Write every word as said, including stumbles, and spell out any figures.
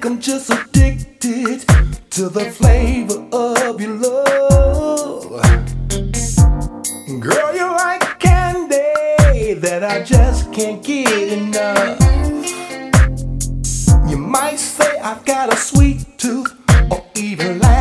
I'm just addicted to the flavor of your love. Girl, you're like candy that I just can't get enough. You might say I've got a sweet tooth or even like